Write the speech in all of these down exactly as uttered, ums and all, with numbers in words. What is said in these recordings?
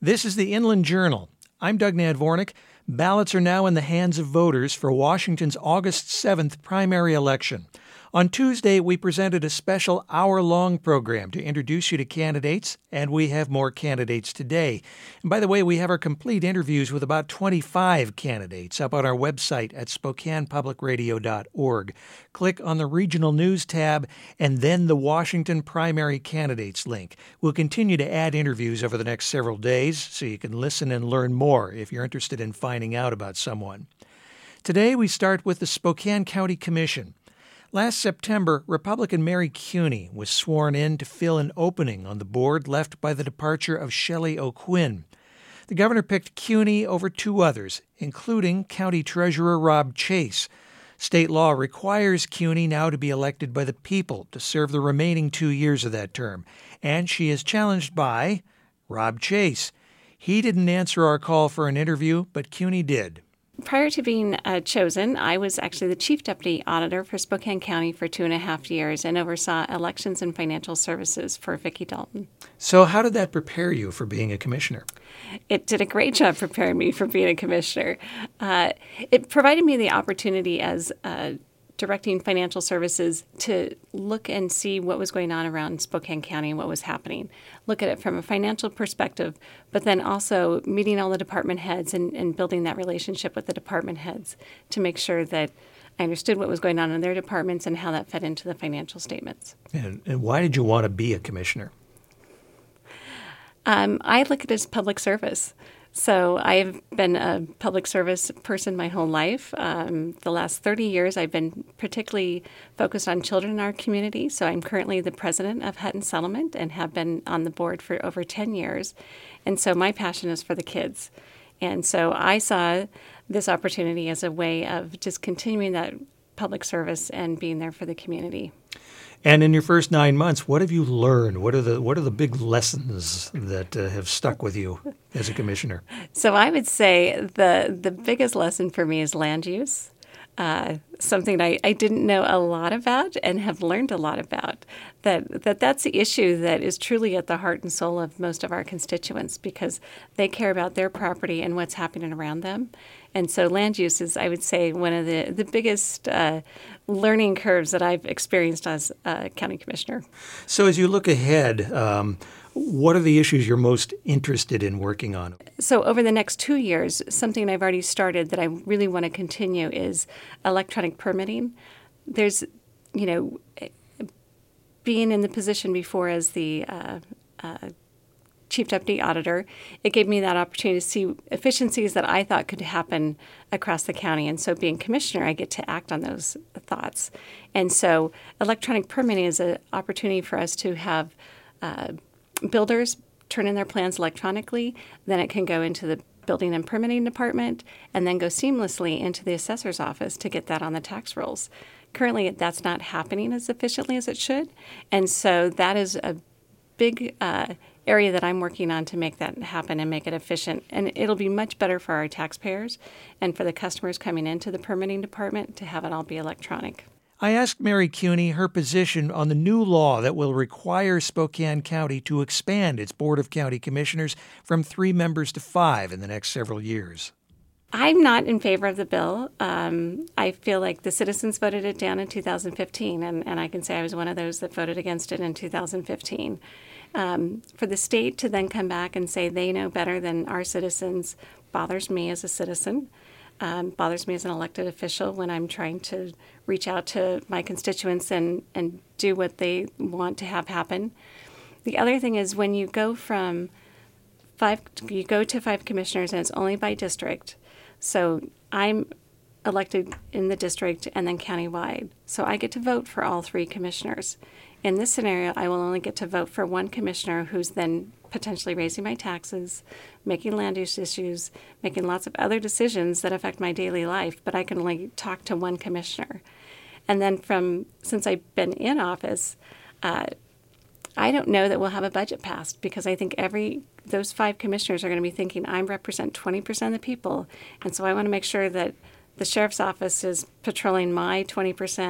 This is the Inland Journal. I'm Doug Nadvornik. Ballots are now in the hands of voters for Washington's August seventh primary election. On Tuesday, we presented a special hour-long program to introduce you to candidates, and we have more candidates today. And by the way, we have our complete interviews with about twenty-five candidates up on our website at spokane public radio dot org. Click on the Regional News tab and then the Washington Primary Candidates link. We'll continue to add interviews over the next several days, so you can listen and learn more if you're interested in finding out about someone. Today, we start with the Spokane County Commission. Last September, Republican Mary Cuney was sworn in to fill an opening on the board left by the departure of Shelley O'Quinn. The governor picked Cuney over two others, including County Treasurer Rob Chase. State law requires Cuney now to be elected by the people to serve the remaining two years of that term, and she is challenged by Rob Chase. He didn't answer our call for an interview, but Cuney did. Prior to being uh, chosen, I was actually the Chief Deputy Auditor for Spokane County for two and a half years and oversaw elections and financial services for Vicki Dalton. So how did that prepare you for being a commissioner? It did a great job preparing me for being a commissioner. Uh, it provided me the opportunity as uh, directing financial services to look and see what was going on around Spokane County and what was happening. Look at it from a financial perspective, but then also meeting all the department heads and, and building that relationship with the department heads to make sure that I understood what was going on in their departments and how that fed into the financial statements. And, and why did you want to be a commissioner? Um, I look at it as public service. So I've been a public service person my whole life. Um, the last thirty years, I've been particularly focused on children in our community. So I'm currently the president of Hutton Settlement and have been on the board for over ten years. And so my passion is for the kids. And so I saw this opportunity as a way of just continuing that public service and being there for the community. And in your first nine months, what have you learned? What are the what are the big lessons that uh, have stuck with you as a commissioner? So I would say the the biggest lesson for me is land use, uh, something I, I didn't know a lot about and have learned a lot about. That, that that's the issue that is truly at the heart and soul of most of our constituents because they care about their property and what's happening around them. And so land use is, I would say, one of the, the biggest uh, learning curves that I've experienced as a county commissioner. So as you look ahead, um, what are the issues you're most interested in working on? So over the next two years, something I've already started that I really want to continue is electronic permitting. There's, you know, being in the position before as the uh, uh, Chief Deputy Auditor, it gave me that opportunity to see efficiencies that I thought could happen across the county. And so being commissioner, I get to act on those thoughts. And so electronic permitting is an opportunity for us to have uh, builders turn in their plans electronically. Then it can go into the building and permitting department and then go seamlessly into the assessor's office to get that on the tax rolls. Currently, that's not happening as efficiently as it should. And so that is a big uh, area that I'm working on to make that happen and make it efficient. And it'll be much better for our taxpayers and for the customers coming into the permitting department to have it all be electronic. I asked Mary Cuney her position on the new law that will require Spokane County to expand its Board of County Commissioners from three members to five in the next several years. I'm not in favor of the bill. Um, I feel like the citizens voted it down in two thousand fifteen, and, and I can say I was one of those that voted against it in two thousand fifteen. Um, for the state to then come back and say they know better than our citizens bothers me as a citizen, um, bothers me as an elected official when I'm trying to reach out to my constituents and, and do what they want to have happen. The other thing is when you go from five, you go to five commissioners and it's only by district. So I'm elected in the district and then countywide. So I get to vote for all three commissioners. In this scenario, I will only get to vote for one commissioner who's then potentially raising my taxes, making land use issues, making lots of other decisions that affect my daily life, but I can only talk to one commissioner. And then from, since I've been in office, uh, I don't know that we'll have a budget passed because I think every those five commissioners are going to be thinking I represent twenty percent of the people, and so I want to make sure that the sheriff's office is patrolling my twenty percent,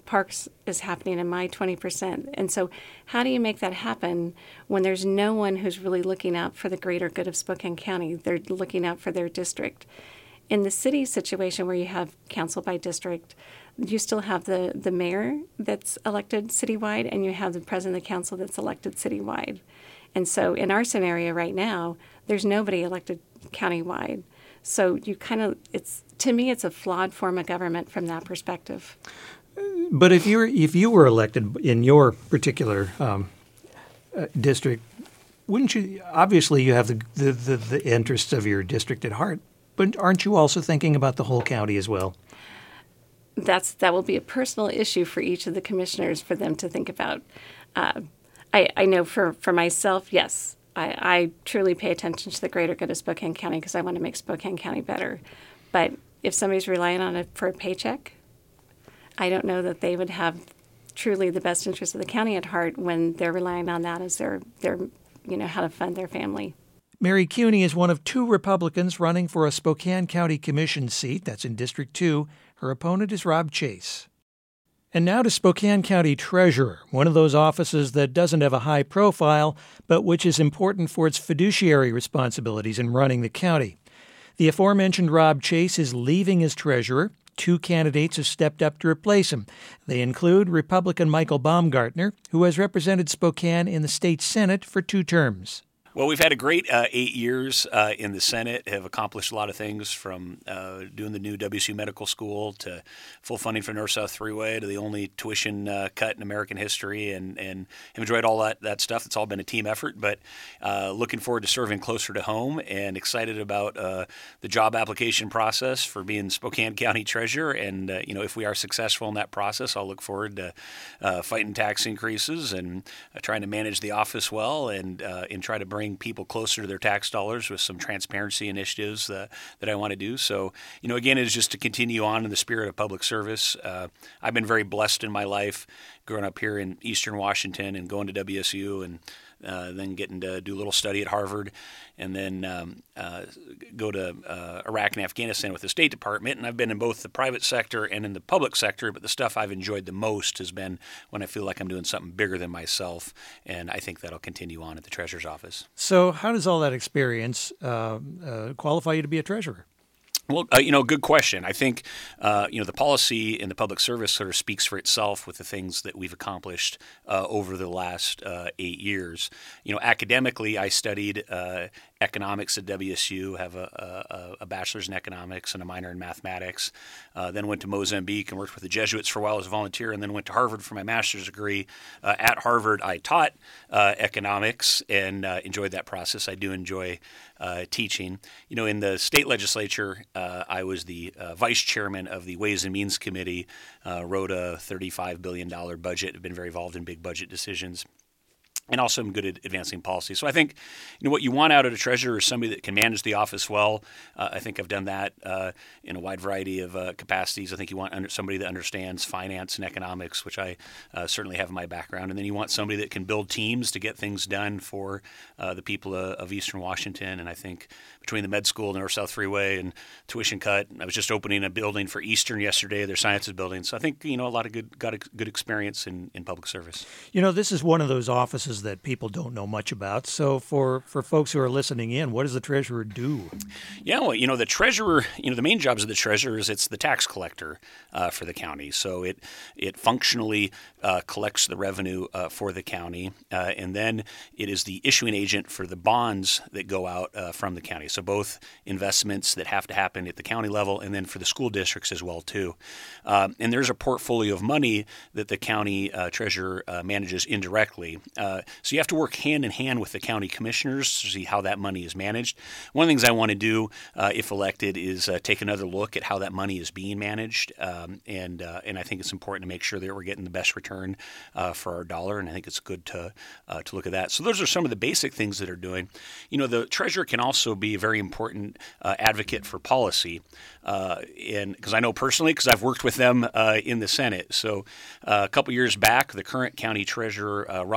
parks is happening in my twenty percent. And so how do you make that happen when there's no one who's really looking out for the greater good of Spokane County? They're looking out for their district. In the city situation where you have council by district, you still have the, the mayor that's elected citywide, and you have the president of the council that's elected citywide. And so in our scenario right now, there's nobody elected countywide. So you kind of, it's to me, it's a flawed form of government from that perspective. But if you were if you were elected in your particular um, uh, district, wouldn't you? Obviously, you have the, the the the interests of your district at heart, but aren't you also thinking about the whole county as well? That's that will be a personal issue for each of the commissioners for them to think about. Uh, I, I know for, for myself, yes, I, I truly pay attention to the greater good of Spokane County because I want to make Spokane County better. But if somebody's relying on it for a paycheck, I don't know that they would have truly the best interest of the county at heart when they're relying on that as their, their you know, how to fund their family. Mary Cuney is one of two Republicans running for a Spokane County Commission seat. That's in District two. Her opponent is Rob Chase. And now to Spokane County Treasurer, one of those offices that doesn't have a high profile, but which is important for its fiduciary responsibilities in running the county. The aforementioned Rob Chase is leaving as treasurer. Two candidates have stepped up to replace him. They include Republican Michael Baumgartner, who has represented Spokane in the state Senate for two terms. Well, we've had a great uh, eight years uh, in the Senate, have accomplished a lot of things from uh, doing the new W S U Medical School to full funding for North-South Thruway to the only tuition uh, cut in American history, and, and have enjoyed all that, that stuff. It's all been a team effort, but uh, looking forward to serving closer to home and excited about uh, the job application process for being Spokane County Treasurer. And, uh, you know, if we are successful in that process, I'll look forward to uh, fighting tax increases and uh, trying to manage the office well and, uh, and try to bring people closer to their tax dollars with some transparency initiatives uh, that I want to do. So, you know, again, it's just to continue on in the spirit of public service. Uh, I've been very blessed in my life growing up here in Eastern Washington and going to W S U and uh, then getting to do a little study at Harvard and then um, uh, go to uh, Iraq and Afghanistan with the State Department. And I've been in both the private sector and in the public sector, but the stuff I've enjoyed the most has been when I feel like I'm doing something bigger than myself. And I think that'll continue on at the Treasurer's office. So how does all that experience uh, uh, qualify you to be a treasurer? Well, uh, you know, good question. I think, uh, you know, the policy in the public service sort of speaks for itself with the things that we've accomplished uh, over the last uh, eight years. You know, academically, I studied uh, economics at W S U, have a, a, a bachelor's in economics and a minor in mathematics. Uh, then went to Mozambique and worked with the Jesuits for a while as a volunteer, and then went to Harvard for my master's degree. Uh, at Harvard, I taught uh, economics and uh, enjoyed that process. I do enjoy uh, teaching. You know, in the state legislature, uh, I was the uh, vice chairman of the Ways and Means Committee, uh, wrote a thirty-five billion dollars budget, have been very involved in big budget decisions. And also I'm good at advancing policy. So I think, you know, what you want out of a treasurer is somebody that can manage the office well. Uh, I think I've done that uh, in a wide variety of uh, capacities. I think you want under, somebody that understands finance and economics, which I uh, certainly have in my background. And then you want somebody that can build teams to get things done for uh, the people of, of Eastern Washington. And I think between the med school, North-South Freeway, and tuition cut, I was just opening a building for Eastern yesterday, their sciences building. So I think, you know, a lot of good, got a good experience in, in public service. You know, this is one of those offices that people don't know much about. So for, for folks who are listening in, what does the treasurer do? Yeah, well, you know, the treasurer, you know, the main jobs of the treasurer is it's the tax collector uh, for the county. So it it functionally uh, collects the revenue uh, for the county. Uh, and then it is the issuing agent for the bonds that go out uh, from the county. So both investments that have to happen at the county level and then for the school districts as well, too. Um, and there's a portfolio of money that the county uh, treasurer uh, manages indirectly. Uh, so you have to work hand in hand with the county commissioners to see how that money is managed. One of the things I want to do, uh, if elected, is uh, take another look at how that money is being managed. Um, and uh, and I think it's important to make sure that we're getting the best return uh, for our dollar. And I think it's good to uh, to look at that. So those are some of the basic things that are doing. You know, the treasurer can also be a very important uh, advocate for policy. Uh, and because I know personally, because I've worked with them uh, in the Senate. So uh, a couple years back, the current county treasurer, uh, Rob Chase,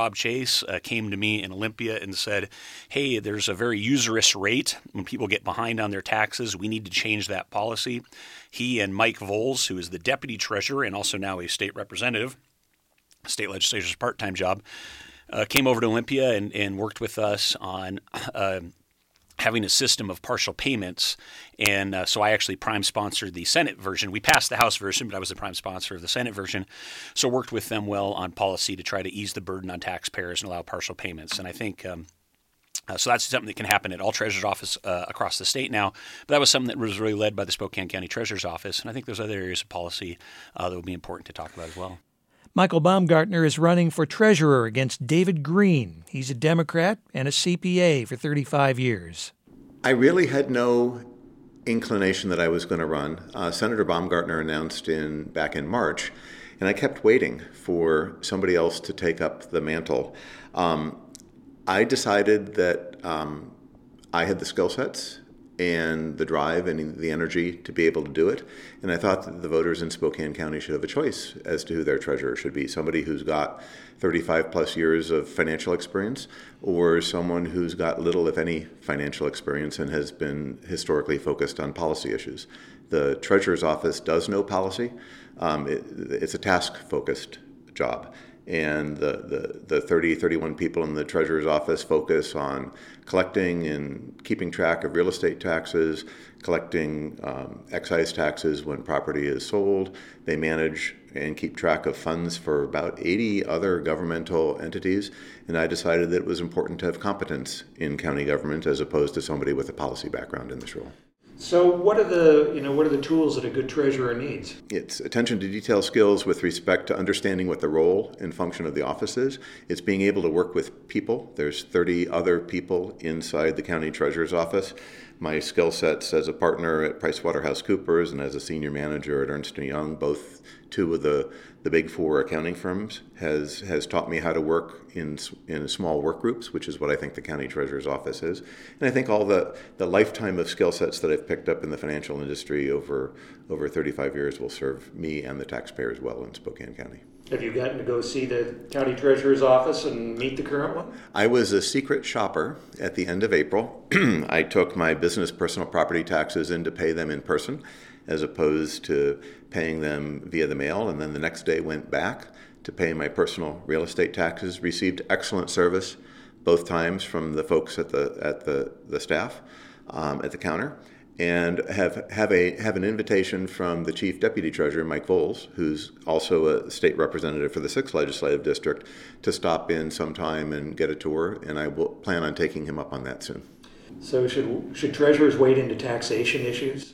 Chase uh, came to me in Olympia and said, hey, there's a very usurious rate when people get behind on their taxes. We need to change that policy. He and Mike Voles, who is the deputy treasurer and also now a state representative, state legislature's part-time job, uh, came over to Olympia and, and worked with us on uh, having a system of partial payments. And uh, so I actually prime sponsored the Senate version. We passed the House version, but I was the prime sponsor of the Senate version. So worked with them well on policy to try to ease the burden on taxpayers and allow partial payments. And I think um, uh, so that's something that can happen at all treasurer's office uh, across the state now. But that was something that was really led by the Spokane County Treasurer's Office. And I think there's other areas of policy uh, that would be important to talk about as well. Michael Baumgartner is running for treasurer against David Green. He's a Democrat and a C P A for thirty-five years. I really had no inclination that I was going to run. Uh, Senator Baumgartner announced in back in March, and I kept waiting for somebody else to take up the mantle. Um, I decided that um, I had the skill sets and the drive and the energy to be able to do it. And I thought that the voters in Spokane County should have a choice as to who their treasurer should be. Somebody who's got thirty-five plus years of financial experience, or someone who's got little, if any, financial experience and has been historically focused on policy issues. The treasurer's office does know policy. Um, it, it's a task-focused job. And the, the, the thirty, thirty-one people in the treasurer's office focus on collecting and keeping track of real estate taxes, collecting um, excise taxes when property is sold. They manage and keep track of funds for about eighty other governmental entities. And I decided that it was important to have competence in county government as opposed to somebody with a policy background in this role. So what are the, you know, what are the tools that a good treasurer needs? It's attention to detail skills with respect to understanding what the role and function of the office is. It's being able to work with people. There's thirty other people inside the county treasurer's office. My skill sets as a partner at PricewaterhouseCoopers and as a senior manager at Ernst and Young, both two of the, the big four accounting firms, has has taught me how to work in in small work groups, which is what I think the county treasurer's office is. And I think all the, the lifetime of skill sets that I've picked up in the financial industry over over thirty-five years will serve me and the taxpayers well in Spokane County. Have you gotten to go see the county treasurer's office and meet the current one? I was a secret shopper at the end of April. I took my business personal property taxes in to pay them in person as opposed to paying them via the mail, and then the next day went back to pay my personal real estate taxes. Received excellent service both times from the folks at the at the, the staff um, at the counter. And have have a have an invitation from the Chief Deputy Treasurer, Mike Voles, who's also a state representative for the sixth Legislative District, to stop in sometime and get a tour, and I will plan on taking him up on that soon. So should should treasurers wade into taxation issues?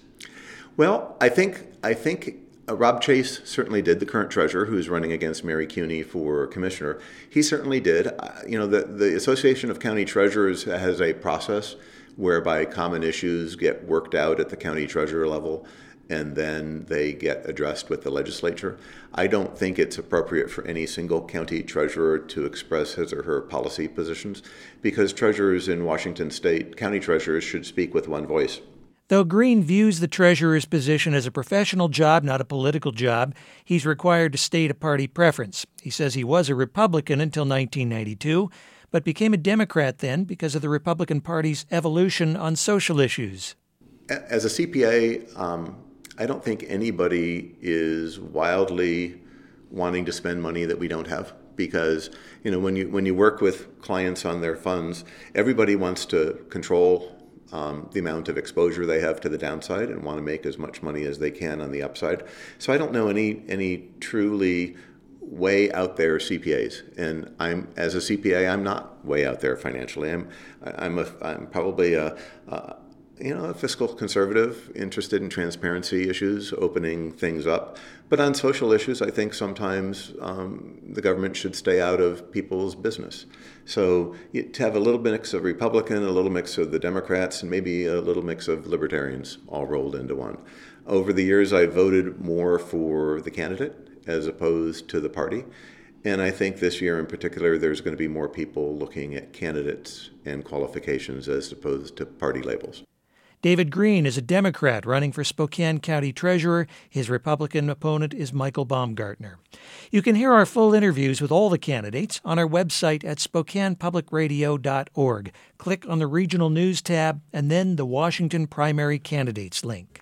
Well, I think I think uh, Rob Chase certainly did, the current treasurer who's running against Mary Cuney for commissioner. He certainly did. Uh, you know, the, the Association of County Treasurers has a process whereby common issues get worked out at the county treasurer level and then they get addressed with the legislature. I don't think it's appropriate for any single county treasurer to express his or her policy positions because treasurers in Washington state, county treasurers, should speak with one voice. Though Green views the treasurer's position as a professional job, not a political job, he's required to state a party preference. He says he was a Republican until nineteen ninety-two, but became a Democrat then because of the Republican Party's evolution on social issues. As a C P A, um, I don't think anybody is wildly wanting to spend money that we don't have because, you know, when you when you work with clients on their funds, everybody wants to control um, the amount of exposure they have to the downside and want to make as much money as they can on the upside. So I don't know any any truly way out there C P As, and I'm as a C P A, I'm not way out there financially. I'm I'm a I'm probably a, a you know a fiscal conservative, interested in transparency issues, opening things up. But on social issues, I think sometimes um, the government should stay out of people's business. So to have a little mix of Republican, a little mix of the Democrats, and maybe a little mix of libertarians all rolled into one. Over the years, I voted more for the candidate as opposed to the party. And I think this year in particular, there's going to be more people looking at candidates and qualifications as opposed to party labels. David Green is a Democrat running for Spokane County Treasurer. His Republican opponent is Michael Baumgartner. You can hear our full interviews with all the candidates on our website at spokane public radio dot org. Click on the Regional News tab and then the Washington Primary Candidates link.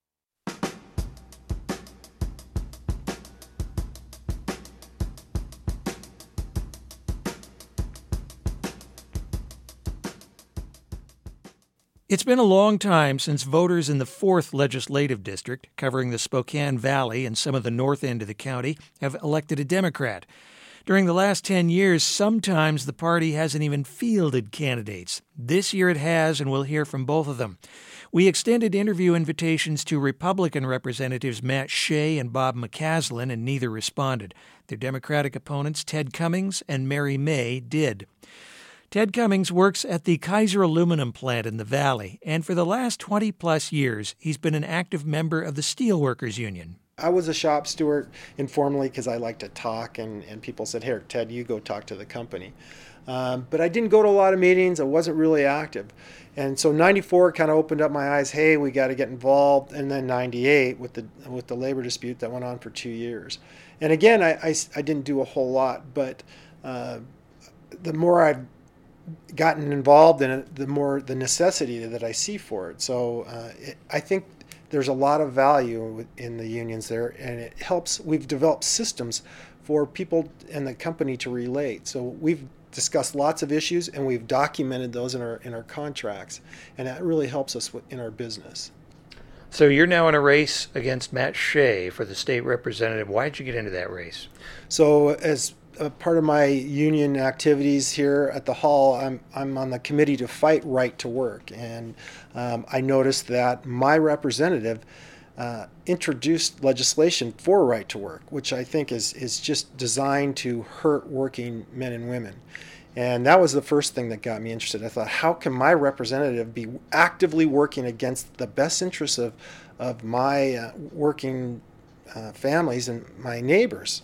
It's been a long time since voters in the fourth Legislative District, covering the Spokane Valley and some of the north end of the county, have elected a Democrat. During the last ten years, sometimes the party hasn't even fielded candidates. This year it has, and we'll hear from both of them. We extended interview invitations to Republican Representatives Matt Shea and Bob McCaslin, and neither responded. Their Democratic opponents, Ted Cummings and Mary May, did. Ted Cummings works at the Kaiser Aluminum plant in the Valley, and for the last twenty-plus years, he's been an active member of the Steelworkers Union. I was a shop steward informally because I like to talk, and, and people said, here, Ted, you go talk to the company. Um, but I didn't go to a lot of meetings. I wasn't really active. And so ninety-four kind of opened up my eyes, hey, we got to get involved. And then ninety-eight with the with the labor dispute that went on for two years. And again, I, I, I didn't do a whole lot, but uh, the more I've gotten involved in it, the more the necessity that I see for it. So uh, it, I think there's a lot of value in the unions there, and it helps. We've developed systems for people and the company to relate. So we've discussed lots of issues, and we've documented those in our in our contracts, and that really helps us in our business. So you're now in a race against Matt Shea for the state representative. Why did you get into that race? So as a part of my union activities here at the Hall, I'm I'm on the committee to fight right to work, and um, I noticed that my representative uh, introduced legislation for right to work, which I think is is just designed to hurt working men and women. And that was the first thing that got me interested. I thought, how can my representative be actively working against the best interests of of my uh, working uh, families and my neighbors?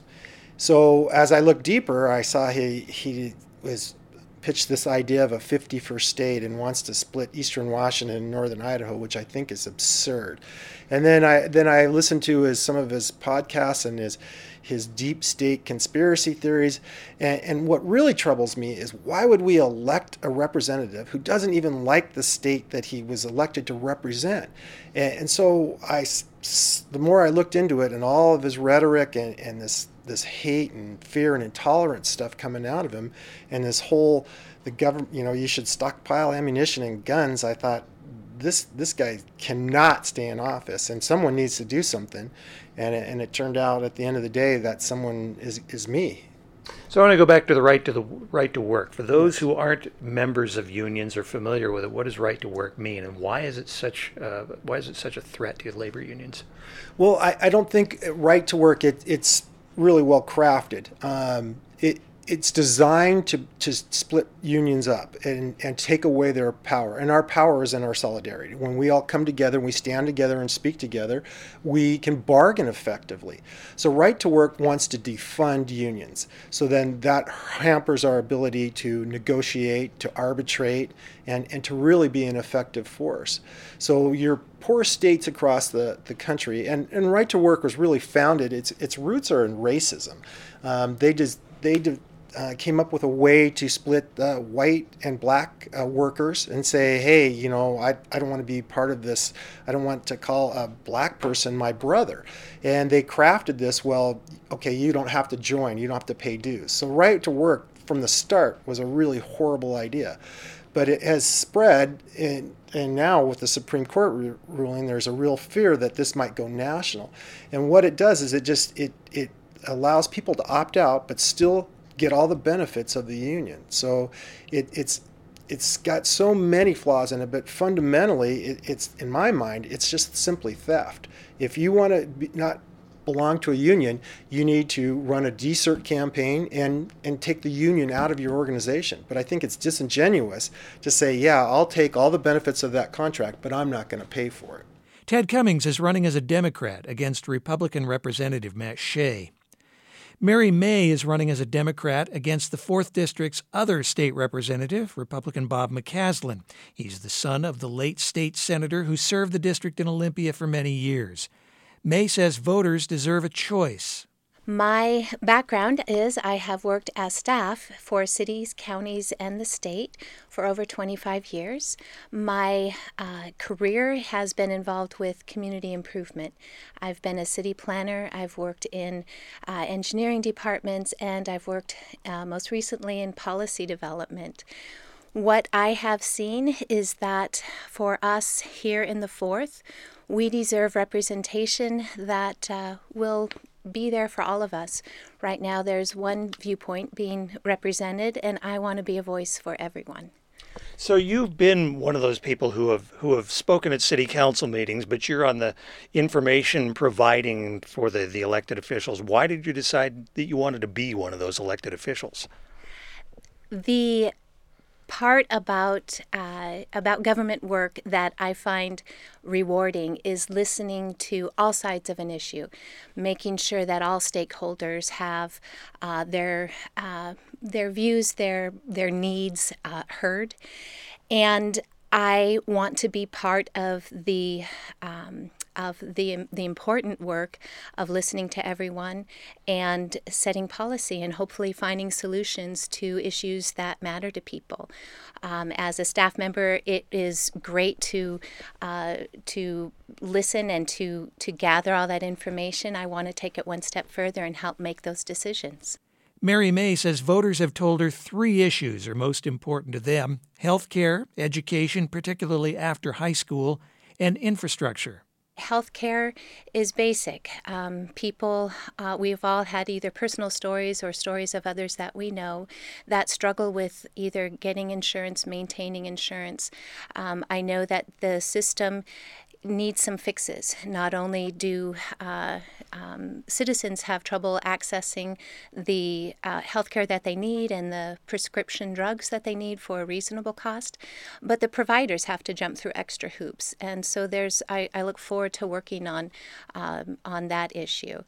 So as I looked deeper, I saw he he was pitched this idea of a fifty-first state and wants to split Eastern Washington and Northern Idaho, which I think is absurd. And then I then I listened to his some of his podcasts and his his deep state conspiracy theories. And, and what really troubles me is, why would we elect a representative who doesn't even like the state that he was elected to represent? And, and so I, the more I looked into it, and all of his rhetoric and, and this this hate and fear and intolerance stuff coming out of him, and this whole, the government, you know, you should stockpile ammunition and guns, I thought, this this guy cannot stay in office, and someone needs to do something. And it, and it turned out at the end of the day that someone is is me. So I want to go back to the right to the right to work. For those who aren't members of unions or familiar with it, what does right to work mean, and why is it such uh, why is it such a threat to labor unions? Well, I, I don't think right to work it it's really well crafted. Um, it it's designed to, to split unions up and, and take away their power. And our power is in our solidarity. When we all come together and we stand together and speak together, we can bargain effectively. So right to work wants to defund unions. So then that hampers our ability to negotiate, to arbitrate, and, and to really be an effective force. So your poor states across the, the country, and, and right to work was really founded, its its roots are in racism. Um, they just, they did, Uh, came up with a way to split uh, white and black uh, workers and say, hey, you know, I, I don't want to be part of this. I don't want to call a black person my brother. And they crafted this, well, okay, you don't have to join. You don't have to pay dues. So right to work from the start was a really horrible idea. But it has spread, in, and now with the Supreme Court re- ruling, there's a real fear that this might go national. And what it does is it just, it, it allows people to opt out, but still get all the benefits of the union. So it, it's it's got so many flaws in it, but fundamentally, it, it's in my mind, it's just simply theft. If you want to not belong to a union, you need to run a decert campaign and and take the union out of your organization. But I think it's disingenuous to say, yeah, I'll take all the benefits of that contract, but I'm not going to pay for it. Ted Cummings is running as a Democrat against Republican Representative Matt Shea. Mary May is running as a Democrat against the fourth District's other state representative, Republican Bob McCaslin. He's the son of the late state senator who served the district in Olympia for many years. May says voters deserve a choice. My background is I have worked as staff for cities, counties, and the state for over twenty-five years. My uh, career has been involved with community improvement. I've been a city planner, I've worked in uh, engineering departments, and I've worked uh, most recently in policy development. What I have seen is that for us here in the fourth, we deserve representation that uh, will be there for all of us. Right now, there's one viewpoint being represented, and I want to be a voice for everyone. So you've been one of those people who have who have spoken at city council meetings, but you're on the information providing for the, the elected officials. Why did you decide that you wanted to be one of those elected officials? The part about uh, about government work that I find rewarding is listening to all sides of an issue, making sure that all stakeholders have uh, their uh, their views, their their needs uh, heard, and I want to be part of the um, of the the important work of listening to everyone and setting policy and hopefully finding solutions to issues that matter to people. Um, as a staff member, it is great to uh, to listen and to to gather all that information. I want to take it one step further and help make those decisions. Mary May says voters have told her three issues are most important to them: health care, education, particularly after high school, and infrastructure. Healthcare is basic. Um, people, uh, we've all had either personal stories or stories of others that we know that struggle with either getting insurance, maintaining insurance. Um, I know that the system needs some fixes. Not only do uh, um, citizens have trouble accessing the uh, healthcare that they need and the prescription drugs that they need for a reasonable cost, but the providers have to jump through extra hoops. And so there's, I, I look forward to working on um, on that issue.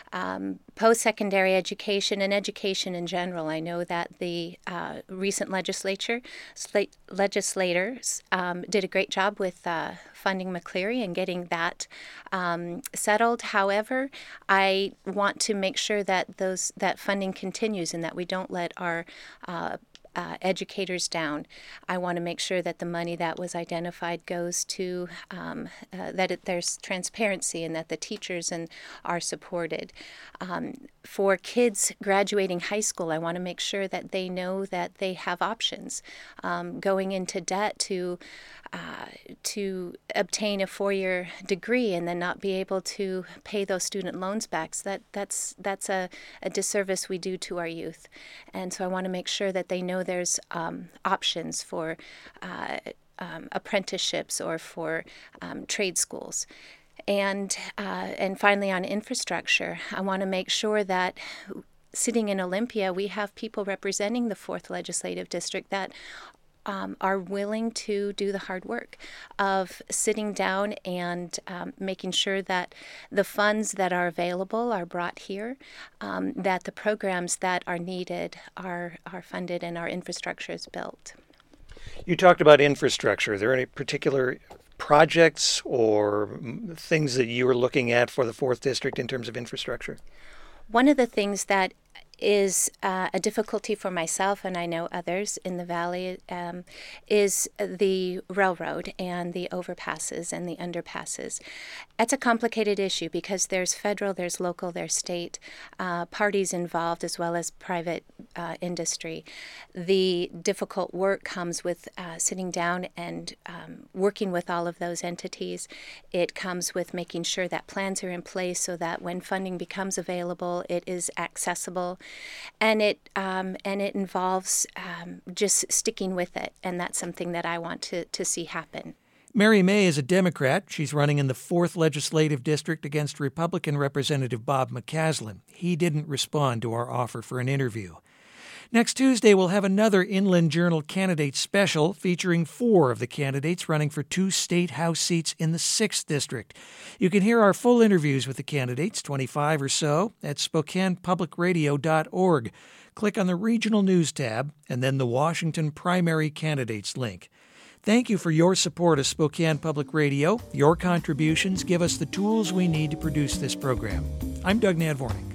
Um, post-secondary education and education in general. I know that the uh, recent legislature slate, legislators um, did a great job with uh, funding McCleary and getting that um, settled. However, I want to make sure that those that funding continues and that we don't let our uh, Uh, educators down. I want to make sure that the money that was identified goes to, um, uh, that it, there's transparency and that the teachers and are supported. Um, for kids graduating high school, I want to make sure that they know that they have options. Um, going into debt to uh, to obtain a four-year degree and then not be able to pay those student loans back, so that that's that's a, a disservice we do to our youth. And so I want to make sure that they know there's um, options for uh, um, apprenticeships or for um, trade schools. And uh, and finally, on infrastructure, I want to make sure that sitting in Olympia, we have people representing the fourth Legislative District that Um, are willing to do the hard work of sitting down and um, making sure that the funds that are available are brought here, um, that the programs that are needed are, are funded and our infrastructure is built. You talked about infrastructure. Are there any particular projects or things that you are looking at for the fourth District in terms of infrastructure? One of the things that is uh, a difficulty for myself, and I know others in the Valley, um, is the railroad and the overpasses and the underpasses. That's a complicated issue because there's federal, there's local, there's state uh, parties involved as well as private uh, industry. The difficult work comes with uh, sitting down and um, working with all of those entities. It comes with making sure that plans are in place so that when funding becomes available, it is accessible. And it um, and it involves um, just sticking with it, and that's something that I want to, to see happen. Mary May is a Democrat. She's running in the fourth Legislative District against Republican Representative Bob McCaslin. He didn't respond to our offer for an interview. Next Tuesday, we'll have another Inland Journal candidate special featuring four of the candidates running for two state House seats in the sixth District. You can hear our full interviews with the candidates, twenty-five or so, at Spokane Public Radio dot org. Click on the Regional News tab and then the Washington Primary Candidates link. Thank you for your support of Spokane Public Radio. Your contributions give us the tools we need to produce this program. I'm Doug Nadvornik.